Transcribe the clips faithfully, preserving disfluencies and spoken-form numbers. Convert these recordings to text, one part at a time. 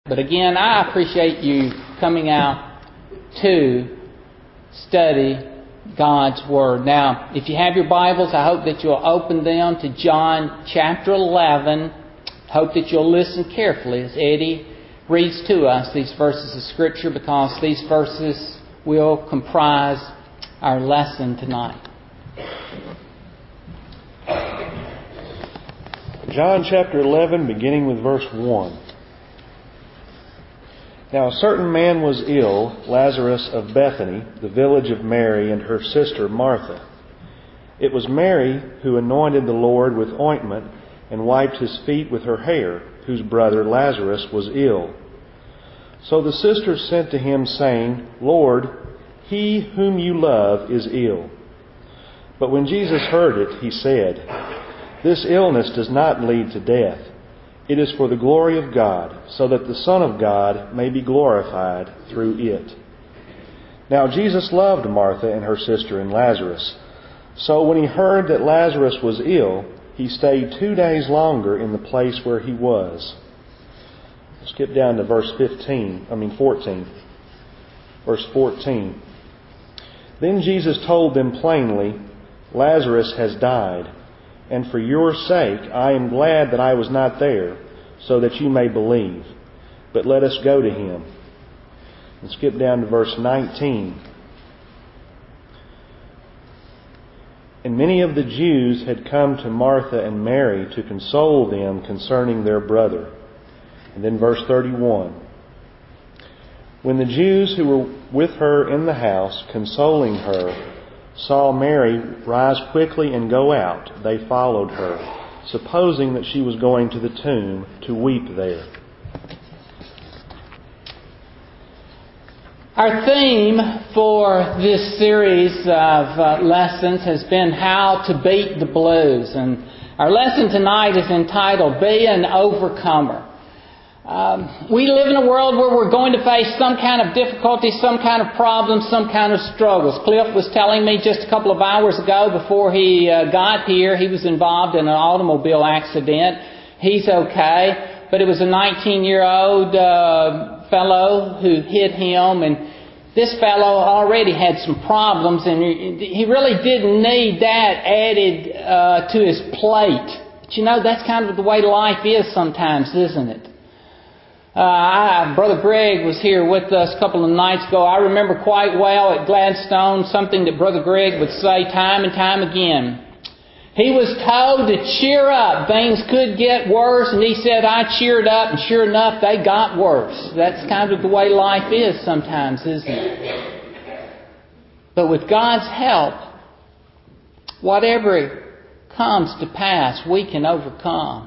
But again, I appreciate you coming out to study God's Word. Now, if you have your Bibles, I hope that you'll open them to John chapter eleven. Hope that you'll listen carefully as Eddie reads to us these verses of Scripture, because these verses will comprise our lesson tonight. John chapter eleven, beginning with verse one. Now a certain man was ill, Lazarus of Bethany, the village of Mary and her sister Martha. It was Mary who anointed the Lord with ointment and wiped his feet with her hair, whose brother Lazarus was ill. So the sisters sent to him, saying, Lord, he whom you love is ill. But when Jesus heard it, he said, This illness does not lead to death. It is for the glory of God, so that the Son of God may be glorified through it. Now Jesus loved Martha and her sister and Lazarus. So when he heard that Lazarus was ill, he stayed two days longer in the place where he was. Skip down to verse fifteen, I mean fourteen. Verse fourteen. Then Jesus told them plainly, Lazarus has died. And for your sake I am glad that I was not there, so that you may believe. But let us go to him. And skip down to verse nineteen. And many of the Jews had come to Martha and Mary to console them concerning their brother. And then verse thirty-one. When the Jews who were with her in the house, consoling her, saw Mary rise quickly and go out, they followed her, supposing that she was going to the tomb to weep there. Our theme for this series of uh, lessons has been how to beat the blues. And our lesson tonight is entitled, Be an Overcomer. Um, we live in a world where we're going to face some kind of difficulty, some kind of problem, some kind of struggles. Cliff was telling me just a couple of hours ago before he uh, got here, he was involved in an automobile accident. He's okay, but it was a nineteen-year-old uh, fellow who hit him, and this fellow already had some problems, and he really didn't need that added uh, to his plate. But you know, that's kind of the way life is sometimes, isn't it? Uh, I, Brother Greg was here with us a couple of nights ago. I remember quite well at Gladstone something that Brother Greg would say time and time again. He was told to cheer up. Things could get worse, and he said, I cheered up, and sure enough, they got worse. That's kind of the way life is sometimes, isn't it? But with God's help, whatever comes to pass, we can overcome.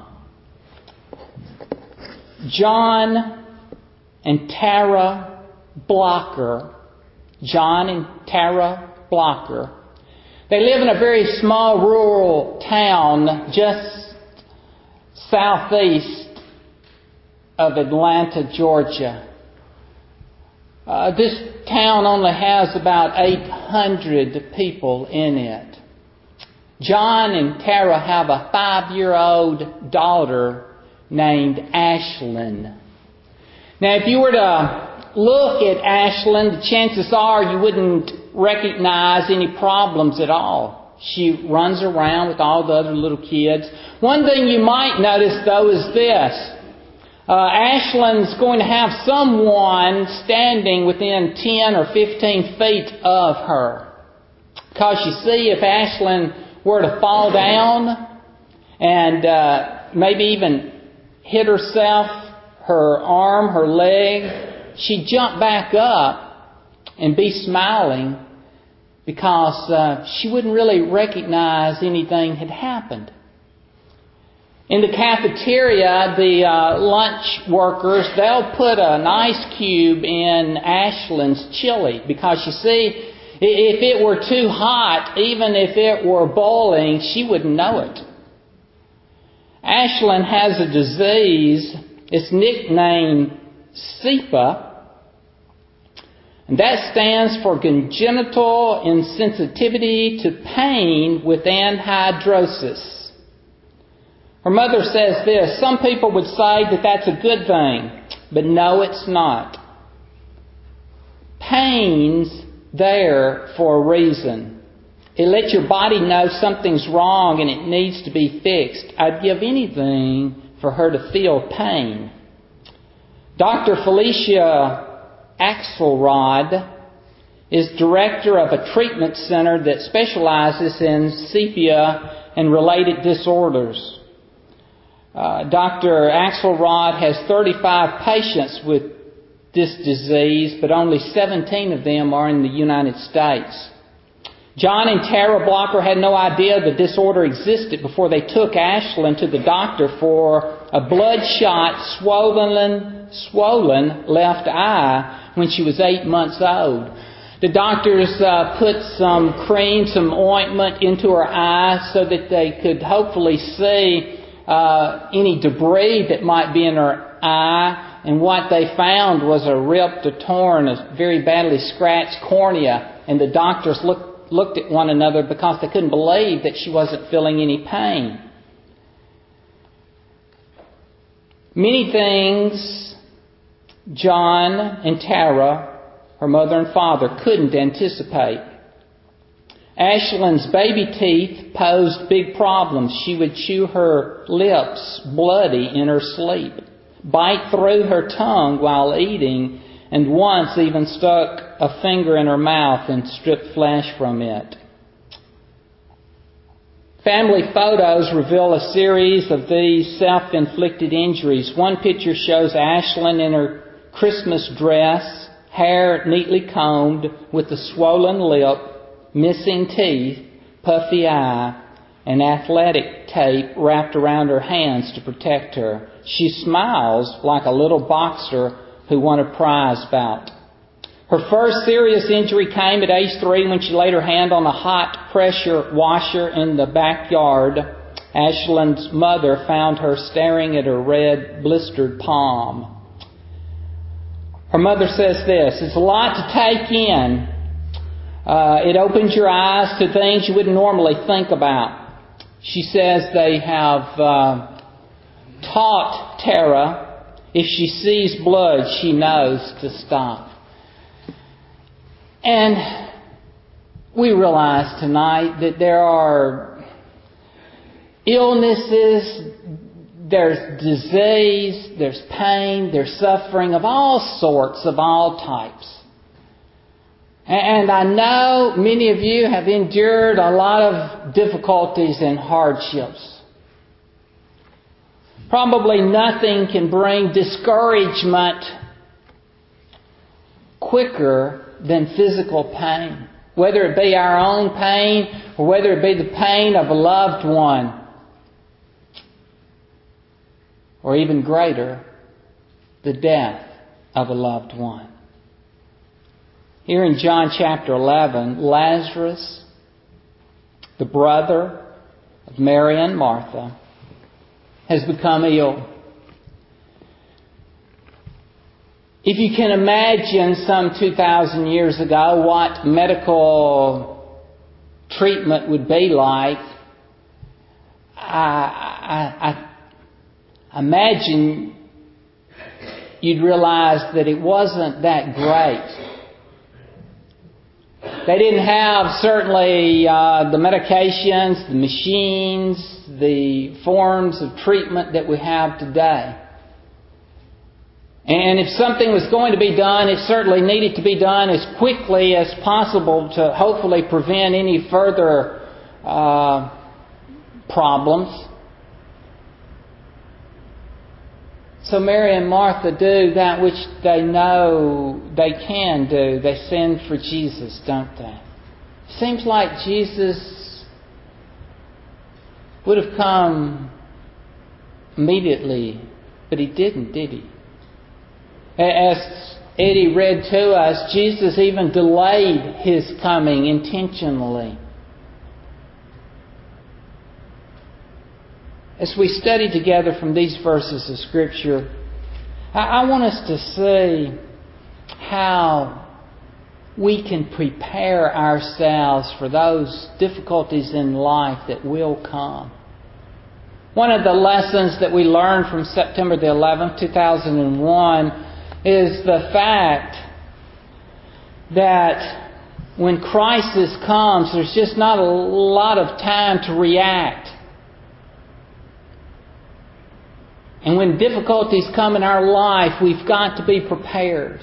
John and Tara Blocker, John and Tara Blocker, they live in a very small rural town just southeast of Atlanta, Georgia. Uh, this town only has about eight hundred people in it. John and Tara have a five-year-old daughter named Ashlyn. Now, if you were to look at Ashlyn, the chances are you wouldn't recognize any problems at all. She runs around with all the other little kids. One thing you might notice, though, is this. Uh, Ashlyn's going to have someone standing within ten or fifteen feet of her. Because you see, if Ashlyn were to fall down and uh, maybe even hit herself, her arm, her leg, she'd jump back up and be smiling because uh, she wouldn't really recognize anything had happened. In the cafeteria, the uh, lunch workers, they'll put an ice cube in Ashlyn's chili because, you see, if it were too hot, even if it were boiling, she wouldn't know it. Ashlyn has a disease. It's nicknamed C I P A, and that stands for Congenital Insensitivity to Pain with Anhidrosis. Her mother says this, some people would say that that's a good thing, But no, it's not. Pain's there for a reason. It lets your body know something's wrong and it needs to be fixed. I'd give anything for her to feel pain. Doctor Felicia Axelrod is director of a treatment center that specializes in sepia and related disorders. Uh, Doctor Axelrod has thirty-five patients with this disease, but only seventeen of them are in the United States. John and Tara Blocker had no idea the disorder existed before they took Ashlyn to the doctor for a bloodshot, swollen, swollen left eye when she was eight months old. The doctors uh, put some cream, some ointment into her eye so that they could hopefully see uh, any debris that might be in her eye. And what they found was a ripped, a torn, a very badly scratched cornea. And the doctors looked looked at one another because they couldn't believe that she wasn't feeling any pain. Many things John and Tara, her mother and father, couldn't anticipate. Ashlyn's baby teeth posed big problems. She would chew her lips bloody in her sleep, bite through her tongue while eating, and once even stuck a finger in her mouth and stripped flesh from it. Family photos reveal a series of these self-inflicted injuries. One picture shows Ashlyn in her Christmas dress, hair neatly combed, with a swollen lip, missing teeth, puffy eye, and athletic tape wrapped around her hands to protect her. She smiles like a little boxer who won a prize bout. Her first serious injury came at age three when she laid her hand on a hot pressure washer in the backyard. Ashlyn's mother found her staring at her red, blistered palm. Her mother says this: "It's a lot to take in. Uh, it opens your eyes to things you wouldn't normally think about." She says they have uh, taught Tara, if she sees blood, she knows to stop. And we realize tonight that there are illnesses, there's disease, there's pain, there's suffering of all sorts, of all types. And I know many of you have endured a lot of difficulties and hardships. Probably nothing can bring discouragement quicker than physical pain. Whether it be our own pain or whether it be the pain of a loved one. Or even greater, the death of a loved one. Here in John chapter eleven, Lazarus, the brother of Mary and Martha, has become ill. If you can imagine some two thousand years ago what medical treatment would be like, I, I, I imagine you'd realize that it wasn't that great. They didn't have certainly uh, the medications, the machines, the forms of treatment that we have today. And if something was going to be done, it certainly needed to be done as quickly as possible to hopefully prevent any further uh, problems. So Mary and Martha do that which they know they can do. They send for Jesus, don't they? Seems like Jesus would have come immediately, but He didn't, did He? As Eddie read to us, Jesus even delayed His coming intentionally. As we study together from these verses of Scripture, I want us to see how we can prepare ourselves for those difficulties in life that will come. One of the lessons that we learned from September the eleventh, two thousand one is the fact that when crisis comes, there's just not a lot of time to react. And when difficulties come in our life, we've got to be prepared.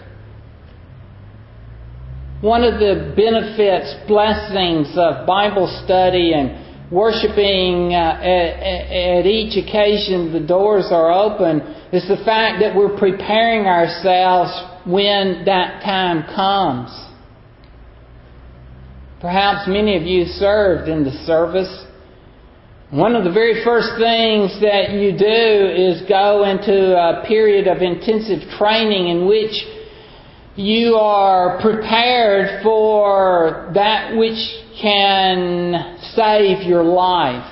One of the benefits, blessings of Bible study and worshiping uh, at, at each occasion the doors are open is the fact that we're preparing ourselves when that time comes. Perhaps many of you served in the service. One of the very first things that you do is go into a period of intensive training in which you are prepared for that which can save your life.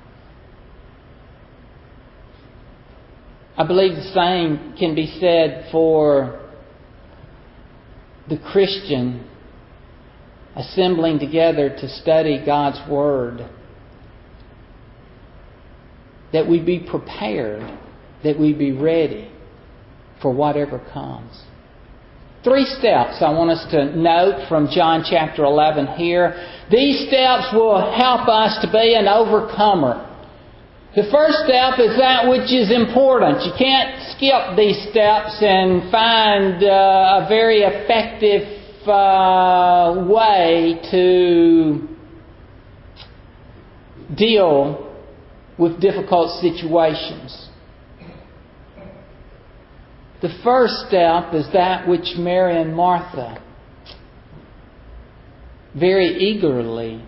I believe the same can be said for the Christian assembling together to study God's Word. That we be prepared, that we be ready for whatever comes. Three steps I want us to note from John chapter eleven here. These steps will help us to be an overcomer. The first step is that which is important. You can't skip these steps and find uh, a very effective uh, way to deal with difficult situations. The first step is that which Mary and Martha very eagerly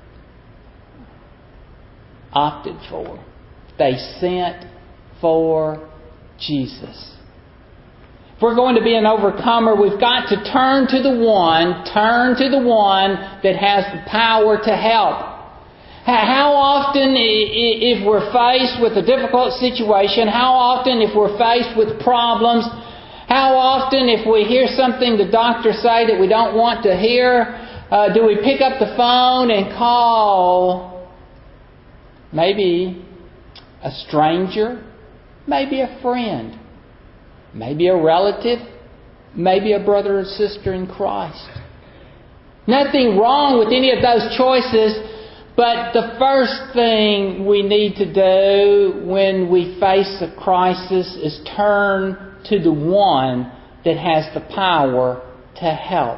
opted for. They sent for Jesus. If we're going to be an overcomer, we've got to turn to the one, turn to the one that has the power to help. How often, if we're faced with a difficult situation, how often, if we're faced with problems, how often, if we hear something the doctor say that we don't want to hear, uh, do we pick up the phone and call maybe a stranger, maybe a friend, maybe a relative, maybe a brother or sister in Christ? Nothing wrong with any of those choices. But the first thing we need to do when we face a crisis is turn to the one that has the power to help.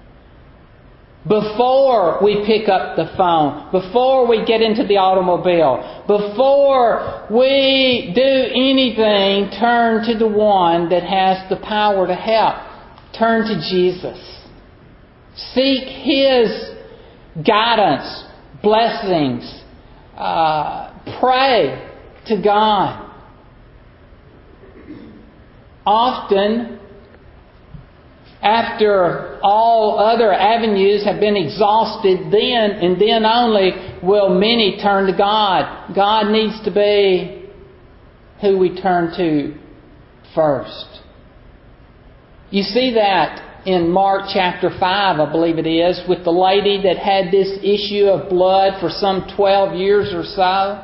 Before we pick up the phone, before we get into the automobile, before we do anything, turn to the one that has the power to help. Turn to Jesus. Seek His guidance, blessings. Uh, pray to God. Often, after all other avenues have been exhausted, then and then only will many turn to God. God needs to be who we turn to first. You see that in Mark chapter five, I believe it is, with the lady that had this issue of blood for some twelve years or so.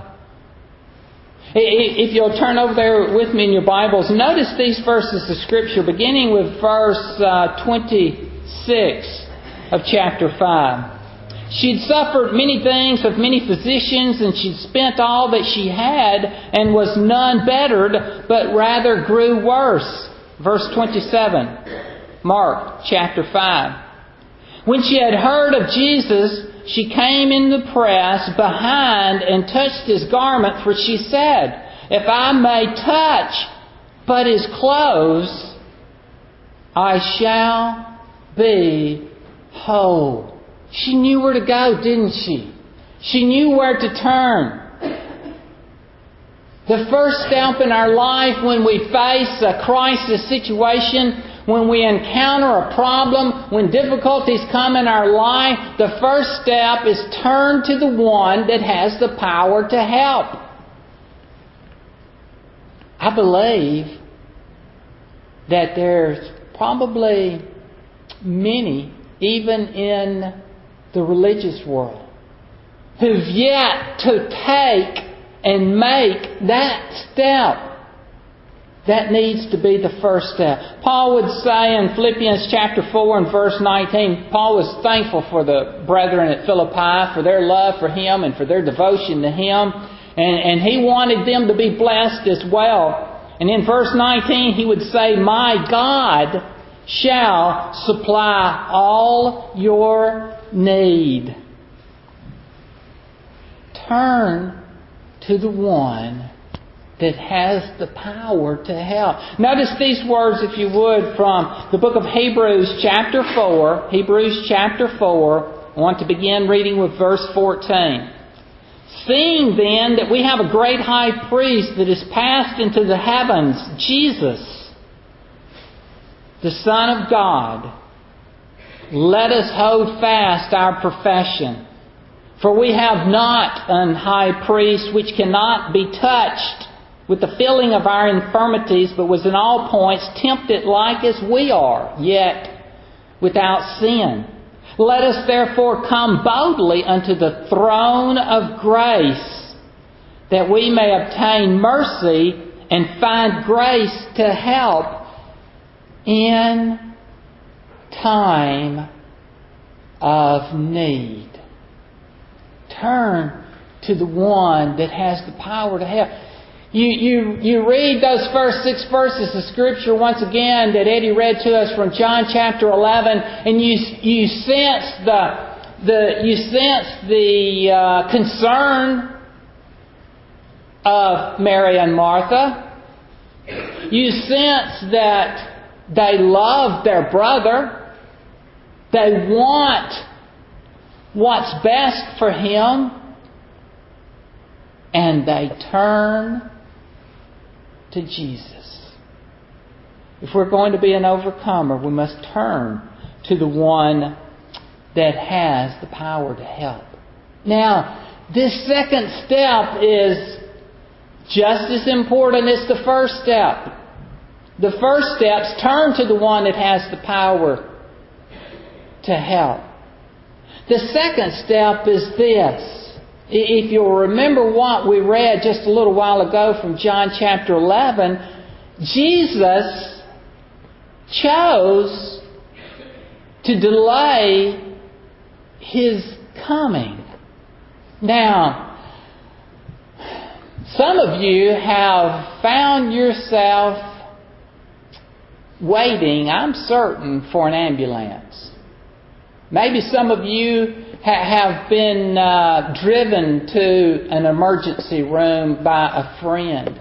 If you'll turn over there with me in your Bibles, notice these verses of Scripture, beginning with verse uh, twenty-six of chapter five. She'd suffered many things of many physicians, and she'd spent all that she had, and was none bettered, but rather grew worse. Verse twenty-seven. Mark chapter five. When she had heard of Jesus, she came in the press behind and touched His garment, for she said, "If I may touch but His clothes, I shall be whole." She knew where to go, didn't she? She knew where to turn. The first step in our life when we face a crisis situation, when we encounter a problem, when difficulties come in our life, the first step is turn to the one that has the power to help. I believe that there's probably many, even in the religious world, who've yet to take and make that step. That needs to be the first step. Paul would say in Philippians chapter four and verse nineteen, Paul was thankful for the brethren at Philippi, for their love for him and for their devotion to him. And, and he wanted them to be blessed as well. And in verse nineteen he would say, "My God shall supply all your need." Turn to the one that has the power to help. Notice these words, if you would, from the book of Hebrews chapter four. Hebrews chapter four. I want to begin reading with verse fourteen. "Seeing then that we have a great high priest that is passed into the heavens, Jesus, the Son of God, let us hold fast our profession. For we have not an high priest which cannot be touched with the feeling of our infirmities, but was in all points tempted like as we are, yet without sin. Let us therefore come boldly unto the throne of grace, that we may obtain mercy and find grace to help in time of need." Turn to the one that has the power to help. You, you, you read those first six verses of Scripture once again that Eddie read to us from John chapter eleven, and you you sense the the you sense the uh, concern of Mary and Martha. You sense that they love their brother. They want what's best for him, and they turn to Jesus. If we're going to be an overcomer, we must turn to the one that has the power to help. Now, this second step is just as important as the first step. The first step's turn to the one that has the power to help. The second step is this. If you'll remember what we read just a little while ago from John chapter eleven, Jesus chose to delay His coming. Now, some of you have found yourself waiting, I'm certain, for an ambulance. Maybe some of you have been uh, driven to an emergency room by a friend.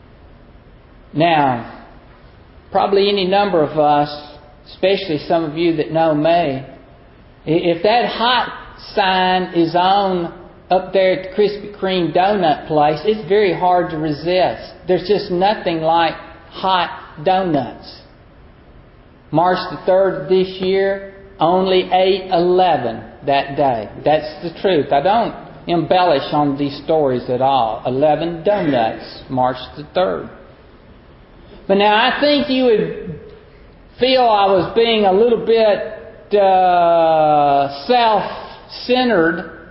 Now, probably any number of us, especially some of you that know me, if that hot sign is on up there at the Krispy Kreme donut place, it's very hard to resist. There's just nothing like hot donuts. March the third of this year, only eight eleven that day. That's the truth. I don't embellish on these stories at all. eleven donuts, March the third. But now I think you would feel I was being a little bit uh, self-centered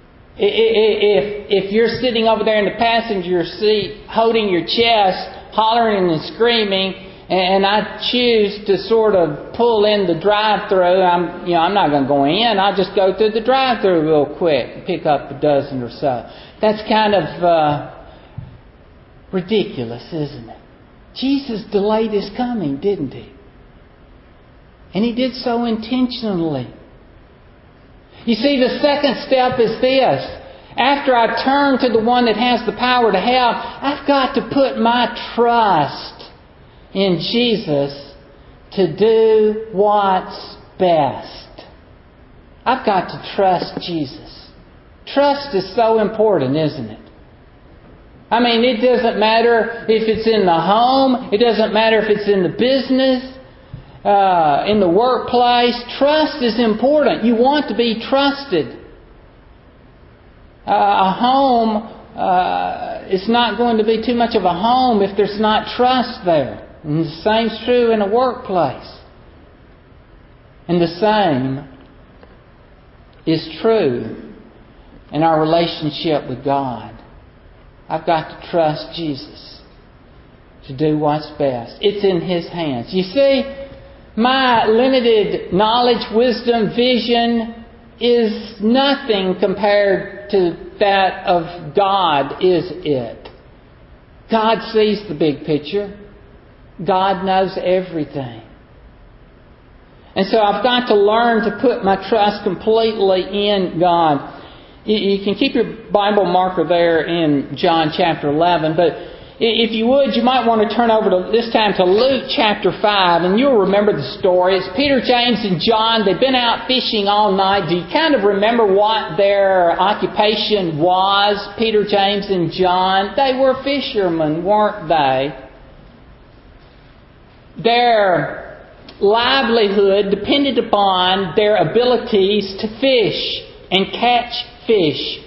if, if you're sitting over there in the passenger seat holding your chest, hollering and screaming, and I choose to sort of pull in the drive-through. I'm, you know, I'm not going to go in. I'll just go through the drive-through real quick and pick up a dozen or so. That's kind of uh, ridiculous, isn't it? Jesus delayed His coming, didn't He? And He did so intentionally. You see, the second step is this. After I turn to the one that has the power to help, I've got to put my trust in Jesus to do what's best. I've got to trust Jesus. Trust is so important, isn't it? I mean, it doesn't matter if it's in the home. It doesn't matter if it's in the business, uh, in the workplace. Trust is important. You want to be trusted. Uh, a home uh, is not going to be too much of a home if there's not trust there. And the same's true in a workplace. And the same is true in our relationship with God. I've got to trust Jesus. to do what's best. It's in His hands. You see, my limited knowledge, wisdom, vision is nothing compared to that of God, is it? God sees the big picture. God knows everything. And so I've got to learn to put my trust completely in God. You can keep your Bible marker there in John chapter eleven, but if you would, you might want to turn over to this time to Luke chapter five, and you'll remember the story. It's Peter, James, and John. They've been out fishing all night. Do you kind of remember what their occupation was? Peter, James, and John. They were fishermen, weren't they? Their livelihood depended upon their abilities to fish and catch fish.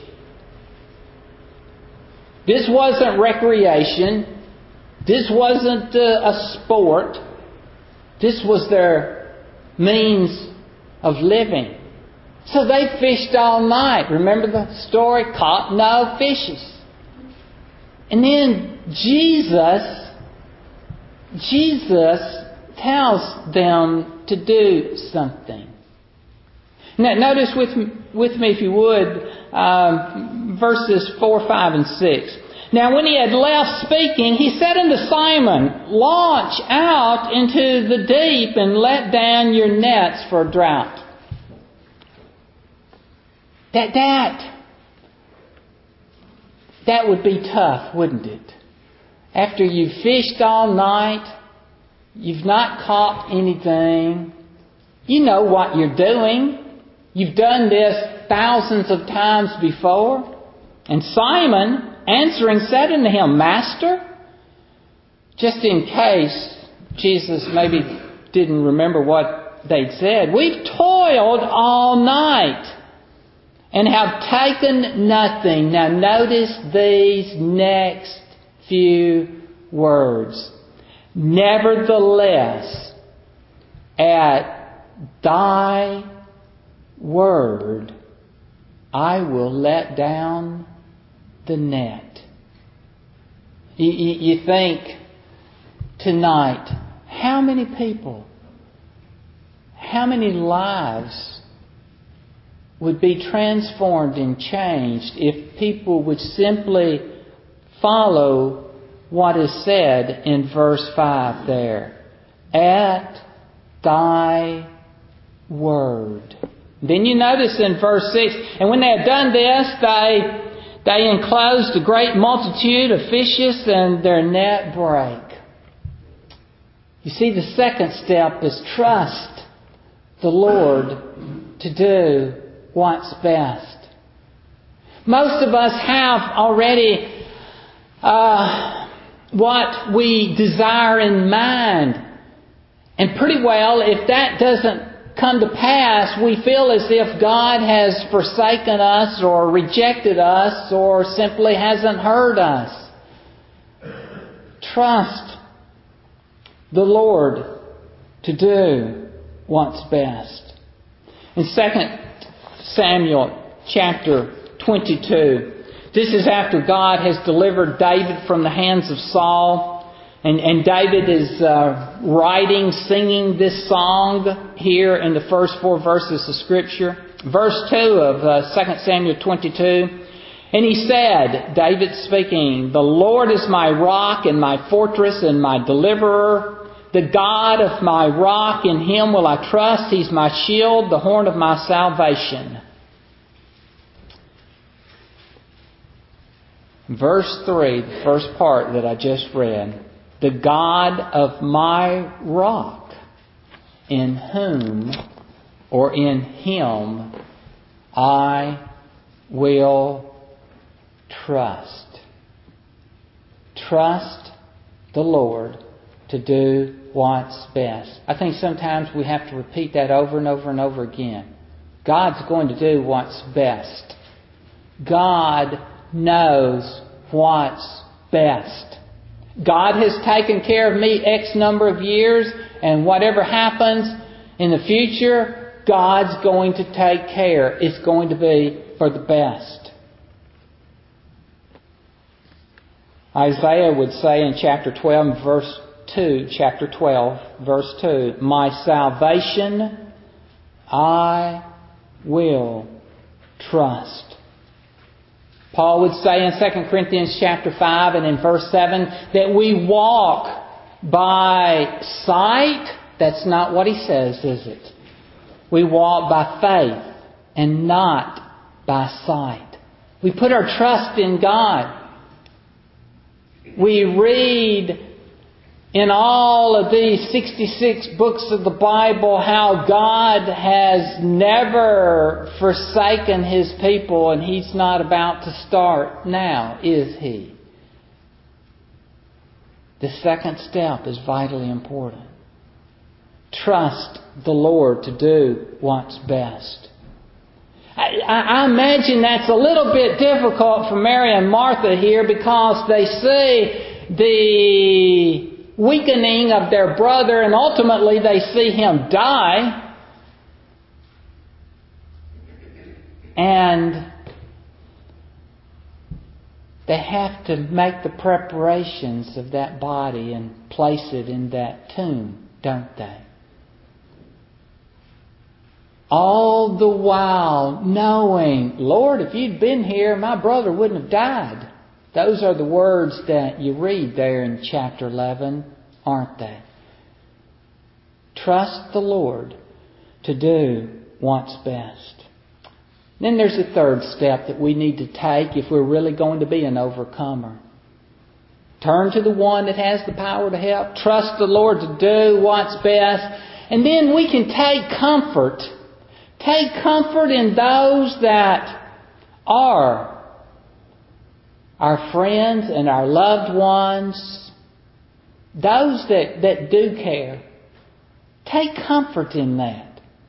This wasn't recreation. This wasn't a sport. This was their means of living. So they fished all night. Remember the story? Caught no fishes. And then Jesus, Jesus tells them to do something. Now, notice with, with me, if you would, um, verses four, five, and six. Now, when he had left speaking, he said unto Simon, launch out into the deep and let down your nets for a drought. That, that, that would be tough, wouldn't it? After you've fished all night, you've not caught anything, you know what you're doing. You've done this thousands of times before. And Simon, answering, said unto him, Master, just in case Jesus maybe didn't remember what they'd said, we've toiled all night and have taken nothing. Now notice these next few words. Nevertheless, at thy word, I will let down the net. You, you, you think tonight, how many people, how many lives would be transformed and changed if people would simply follow what is said in verse five there. At thy word. Then you notice in verse six, and when they had done this, they they enclosed a great multitude of fishes, and their net brake. You see, the second step is trust the Lord to do what's best. Most of us have already uh, what we desire in mind. And pretty well, if that doesn't come to pass, we feel as if God has forsaken us or rejected us or simply hasn't heard us. Trust the Lord to do what's best. In Second Samuel chapter twenty-two, this is after God has delivered David from the hands of Saul. And, and David is uh, writing, singing this song here in the first four verses of Scripture. Verse two of uh, Second Samuel twenty-two. And he said, David speaking, the Lord is my rock and my fortress and my deliverer, the God of my rock, in Him will I trust. He's my shield, the horn of my salvation. Verse three, the first part that I just read. The God of my rock, in whom or in Him I will trust. Trust the Lord to do what's best. I think sometimes we have to repeat that over and over and over again. God's going to do what's best. God knows what's best. God has taken care of me X number of years, and whatever happens in the future, God's going to take care. It's going to be for the best. Isaiah would say in chapter twelve, verse two, chapter twelve, verse two, my salvation I will trust. Paul would say in Second Corinthians chapter five and in verse seven that we walk by sight. That's not what he says, is it? We walk by faith and not by sight. We put our trust in God. We read in all of these sixty-six books of the Bible how God has never forsaken His people, and He's not about to start now, is He? The second step is vitally important. Trust the Lord to do what's best. I, I imagine that's a little bit difficult for Mary and Martha here because they see the weakening of their brother and ultimately they see him die. And they have to make the preparations of that body and place it in that tomb, don't they? All the while knowing, Lord, if you'd been here, my brother wouldn't have died. Those are the words that you read there in chapter eleven, aren't they? Trust the Lord to do what's best. Then there's a third step that we need to take if we're really going to be an overcomer. Turn to the one that has the power to help. Trust the Lord to do what's best. And then we can take comfort. Take comfort in those that are our friends and our loved ones. Those that, that do care. Take comfort in that.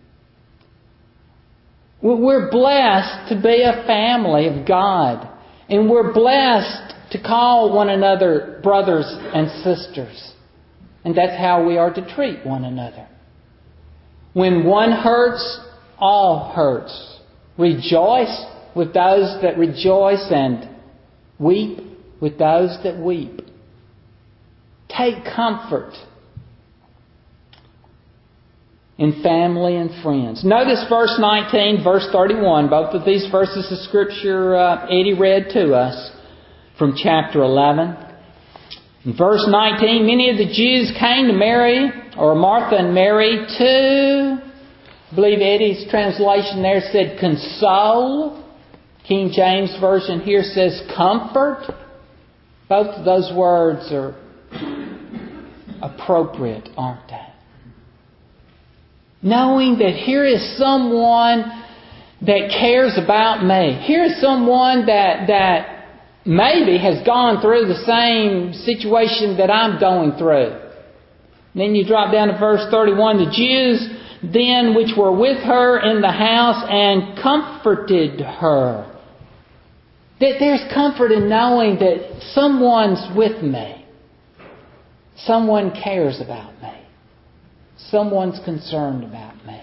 We're blessed to be a family of God. And we're blessed to call one another brothers and sisters. And that's how we are to treat one another. When one hurts, all hurts. Rejoice with those that rejoice and weep with those that weep. Take comfort in family and friends. Notice verse nineteen, verse thirty-one. Both of these verses of Scripture uh, Eddie read to us from chapter eleven. In verse nineteen, many of the Jews came to Mary, or Martha and Mary, to, I believe Eddie's translation there said console. King James Version here says comfort. Both of those words are appropriate, aren't they? Knowing that here is someone that cares about me. Here is someone that that maybe has gone through the same situation that I'm going through. And then you drop down to verse thirty-one. The Jews then which were with her in the house and comforted her. That there's comfort in knowing that someone's with me. Someone cares about me. Someone's concerned about me.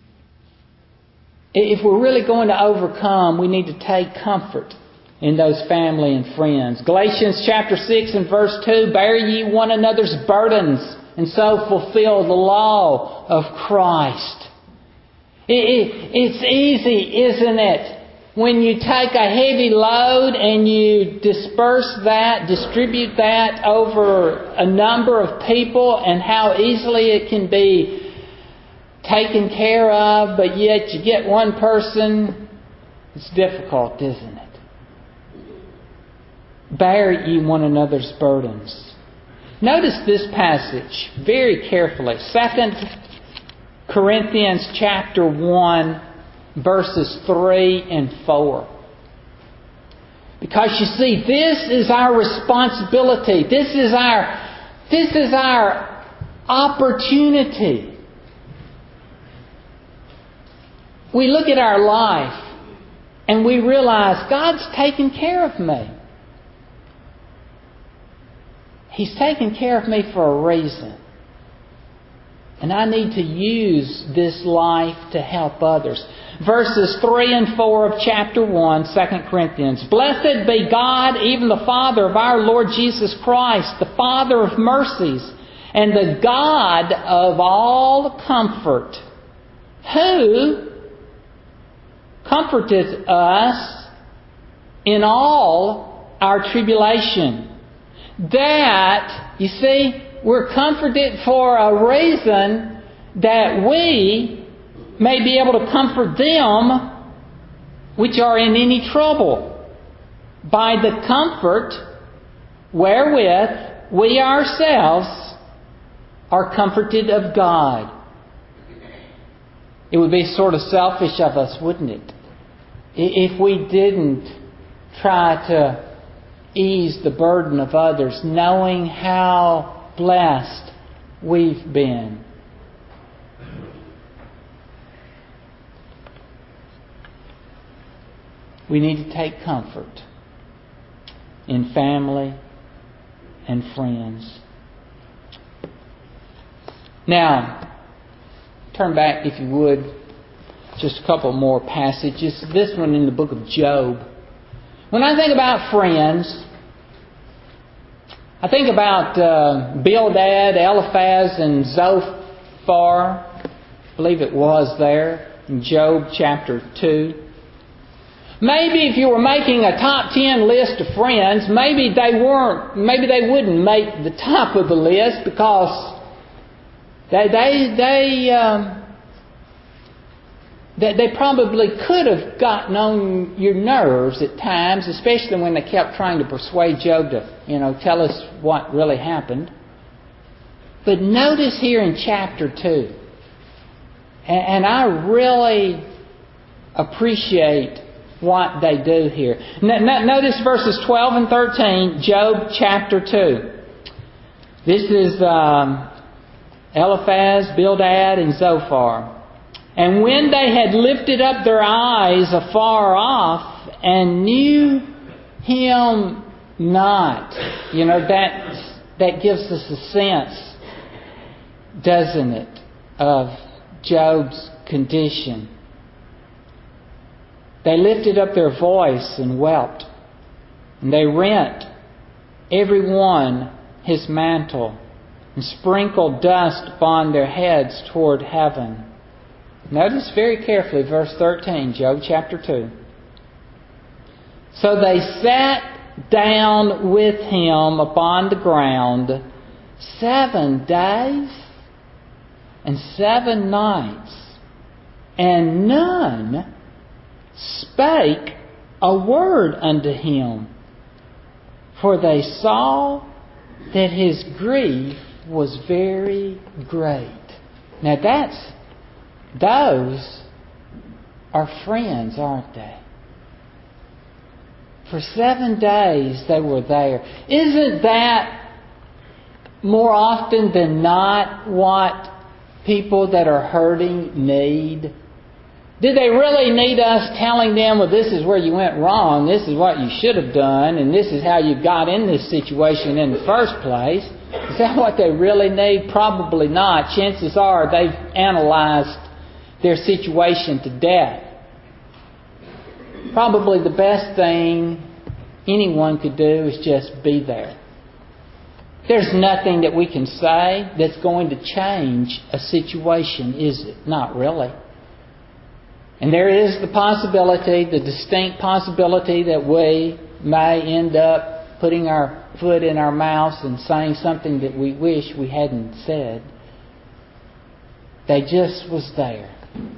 If we're really going to overcome, we need to take comfort in those family and friends. Galatians chapter six and verse two, bear ye one another's burdens and so fulfill the law of Christ. It, it, it's easy, isn't it? When you take a heavy load and you disperse that, distribute that over a number of people and how easily it can be taken care of, but yet you get one person, it's difficult, isn't it? Bear ye one another's burdens. Notice this passage very carefully. Second Corinthians chapter one, verses three and four. Because you see, this is our responsibility. This is our, this is our opportunity. We look at our life and we realize God's taken care of me. He's taken care of me for a reason. And I need to use this life to help others. Verses three and four of chapter one, Second Corinthians. Blessed be God, even the Father of our Lord Jesus Christ, the Father of mercies, and the God of all comfort, who comforted us in all our tribulation. That, you see, we're comforted for a reason, that we may be able to comfort them which are in any trouble, by the comfort wherewith we ourselves are comforted of God. It would be sort of selfish of us, wouldn't it, if we didn't try to ease the burden of others, knowing how blessed we've been. We need to take comfort in family and friends. Now, turn back, if you would, just a couple more passages. This one in the book of Job. When I think about friends, I think about uh, Bildad, Eliphaz, and Zophar. I believe it was there in Job chapter two. Maybe if you were making a top ten list of friends, maybe they weren't, maybe they wouldn't make the top of the list, because they they they um, they, they probably could have gotten on your nerves at times, especially when they kept trying to persuade Job to, you know, tell us what really happened. But notice here in chapter two, and, and I really appreciate what they do here. Notice verses twelve and thirteen, Job chapter two. This is um, Eliphaz, Bildad, and Zophar. And when they had lifted up their eyes afar off and knew him not. You know, that, that gives us a sense, doesn't it, of Job's condition. They lifted up their voice and wept, and they rent every one his mantle, and sprinkled dust upon their heads toward heaven. Notice very carefully verse thirteen, Job chapter two. So they sat down with him upon the ground seven days and seven nights, and none spake a word unto him, for they saw that his grief was very great. Now that's, those are friends, aren't they? For seven days they were there. Isn't that more often than not what people that are hurting need? Did they really need us telling them, well, this is where you went wrong, this is what you should have done, and this is how you got in this situation in the first place? Is that what they really need? Probably not. Chances are they've analyzed their situation to death. Probably the best thing anyone could do is just be there. There's nothing that we can say that's going to change a situation, is it? Not really. And there is the possibility, the distinct possibility, that we may end up putting our foot in our mouths and saying something that we wish we hadn't said. They just was there.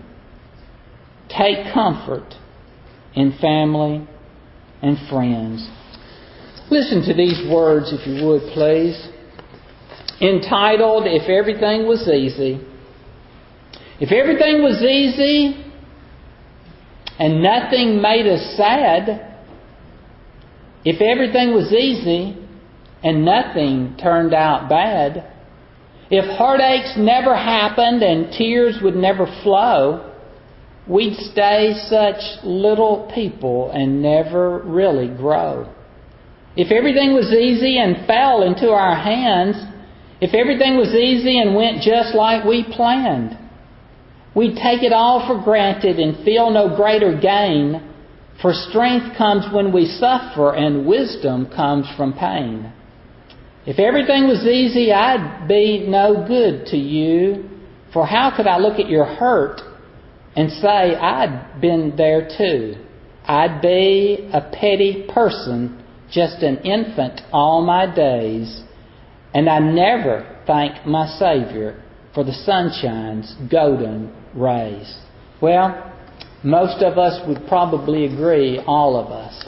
Take comfort in family and friends. Listen to these words, if you would, please. Entitled, If Everything Was Easy. If everything was easy and nothing made us sad, if everything was easy and nothing turned out bad, if heartaches never happened and tears would never flow, we'd stay such little people and never really grow. If everything was easy and fell into our hands, If everything was easy and went just like we planned, we'd take it all for granted and feel no greater gain, for strength comes when we suffer and wisdom comes from pain. If everything was easy, I'd be no good to you, for how could I look at your hurt and say I'd been there too? I'd be a petty person, just an infant all my days, and I never thank my Savior for the sunshine's golden rays. Well, most of us would probably agree, all of us.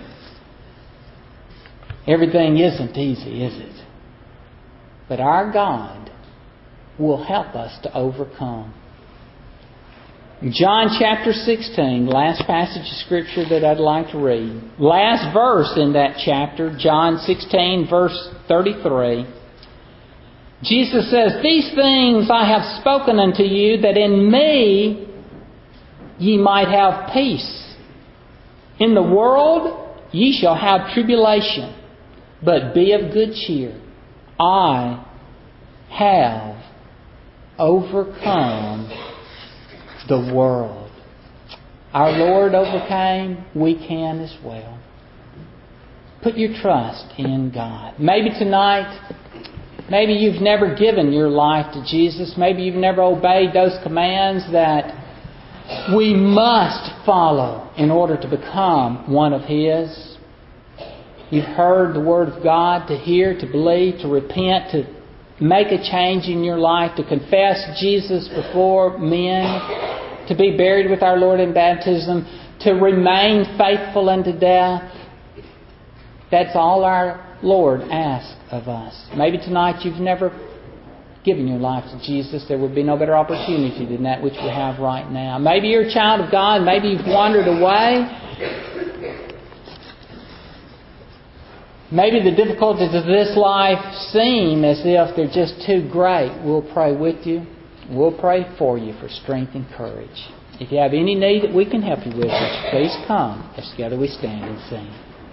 Everything isn't easy, is it? But our God will help us to overcome. John chapter sixteen, last passage of Scripture that I'd like to read. Last verse in that chapter, John sixteen, verse thirty-three. Jesus says, "These things I have spoken unto you, that in me ye might have peace. In the world ye shall have tribulation, but be of good cheer. I have overcome the world." Our Lord overcame, we can as well. Put your trust in God. Maybe tonight, maybe you've never given your life to Jesus. Maybe you've never obeyed those commands that we must follow in order to become one of His. You've heard the Word of God, to hear, to believe, to repent, to make a change in your life, to confess Jesus before men, to be buried with our Lord in baptism, to remain faithful unto death. That's all our Lord asks of us. Maybe tonight you've never given your life to Jesus. There would be no better opportunity than that which we have right now. Maybe you're a child of God. Maybe you've wandered away. Maybe the difficulties of this life seem as if they're just too great. We'll pray with you. We'll pray for you for strength and courage. If you have any need that we can help you with, please come as together we stand and sing.